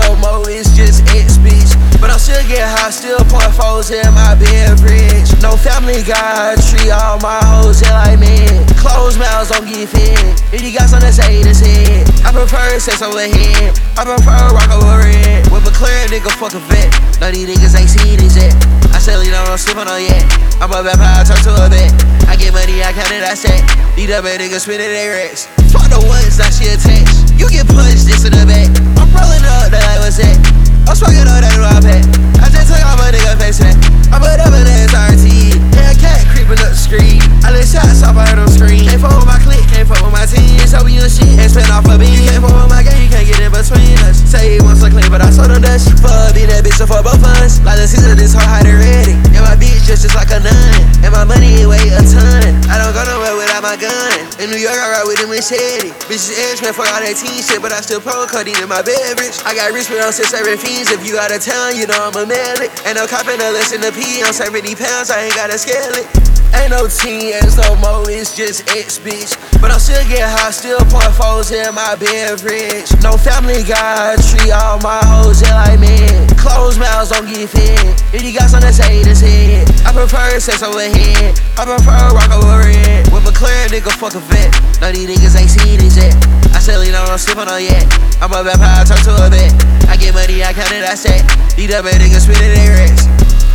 no more, it's just X, bitch. But I'm still getting high, still point foes in my beverage. No family guy, treat all my hoes in like men. Closed mouths don't get fed. If you got something to say, that's it. I prefer sex over head. I prefer rock over red. With a clear nigga, fuck a vet. None of these niggas ain't seen this yet. I said, you know, I'm slipping on yet. I'm a vampire, turn to a vet. I get money, I count it, I said. These dumb niggas spinning their racks. Fuck the ones that she attached. You get punched, this in the back. I'm rolling up, that like what's that? I'm smoking on that raw pack. I just took off my nigga face back. I put up an SRT. Hellcat creeping up the street. I let shots off, I heard them scream. Can't fuck with my clique, can't fuck with my team. It's over your shit and spin off a beat. You can't fuck with my gang, you can't get in between us. Say he wants to clean, but I told him dust. Fuck, be that bitch, so fuck both of us. Like the season, this hoe hide ready. And my bitch just like a nun. And my money, it weigh a ton. I don't go nowhere without my gun. In New York, I ride with them machete. Bitches edge, man, fuck all that teen shit. But I still pour codeine in my beverage. I got rich, but I'm still serving fiends. If you out of town, you know I'm a medic. Ain't no copping to listen to P. I'm 70 pounds, I ain't gotta scale it. Ain't no TNs no more, it's just X, bitch. But I'm still getting high, still point foes in my beverage. No family guy, treat all my hoes in like men. Closed mouths don't get fed. If you got something to say, that's it. I prefer sex over head. I prefer rock over red. With a clear nigga, fuck a vet. None of these niggas ain't seen this yet. I said, you know, I'm slipping on yet. I'm a vampire, turn to a vet. I get money, I count it, I said. These dumb niggas spinning their racks.